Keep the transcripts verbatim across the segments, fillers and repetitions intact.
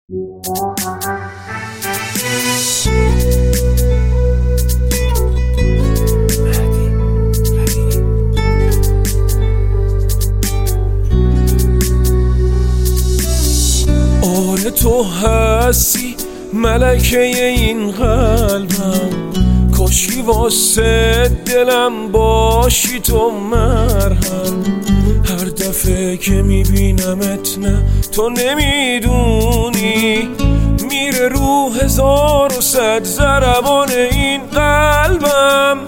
آره تو هستی ملکه این قلبم، کاشکی واسه دلم باشی تو مرهم. هر دفعه که میبینمت نه تو نمیدونی، میره رو هزار و صد ضربان این قلبم.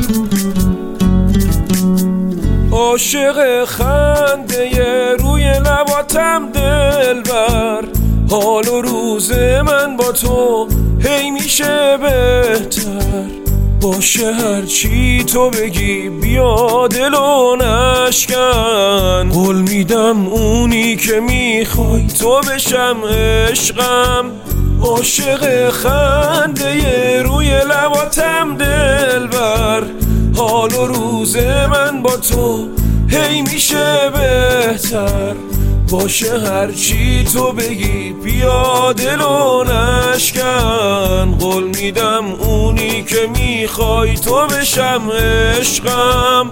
عاشق خنده روی لباتم دلبر، حال و روز من با تو هی میشه بهتر. باشه هرچی تو بگی بیا دل و نشکن، قول میدم اونی که میخوای تو بشم عشقم. عاشق خنده روی لباتم دلبر، حال و روز من با تو هی میشه بهتر. باشه هرچی تو بگی بیا دل و نشکن، قول میدم اونی که میخوای تو بشم عشقم.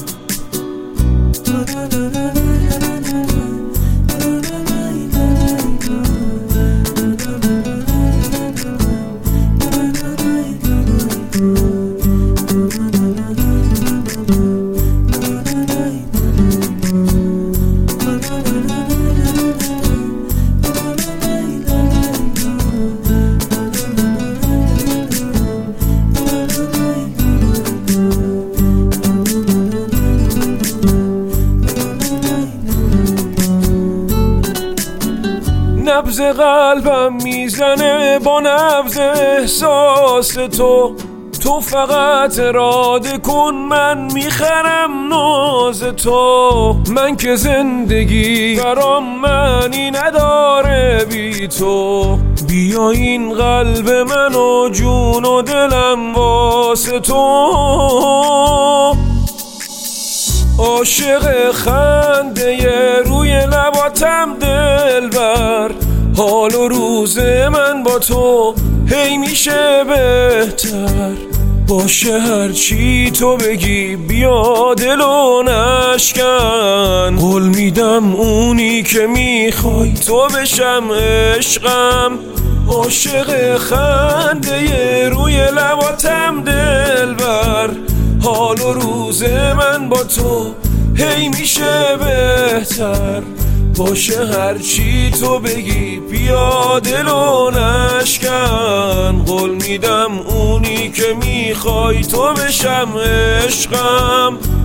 نبض قلبم میزنه با نبض احساس تو، تو فقط اراده کن من میخرم ناز تو. من که زندگی برام معنی نداره بی تو، بیا این قلب من و جون و دلم واسه تو. عاشق خنده روی لباتم دلبر، حال و روز من با تو هی میشه بهتر. باشه هرچی تو بگی بیا دل و نشکن، قول میدم اونی که میخوای تو بشم عشقم. عاشق خنده روی لباتم دلبر، حال و روز من با تو هی میشه بهتر. باشه هرچی تو بگی بیا دل و نشکن، قول میدم اونی که میخوای تو بشم عشقم.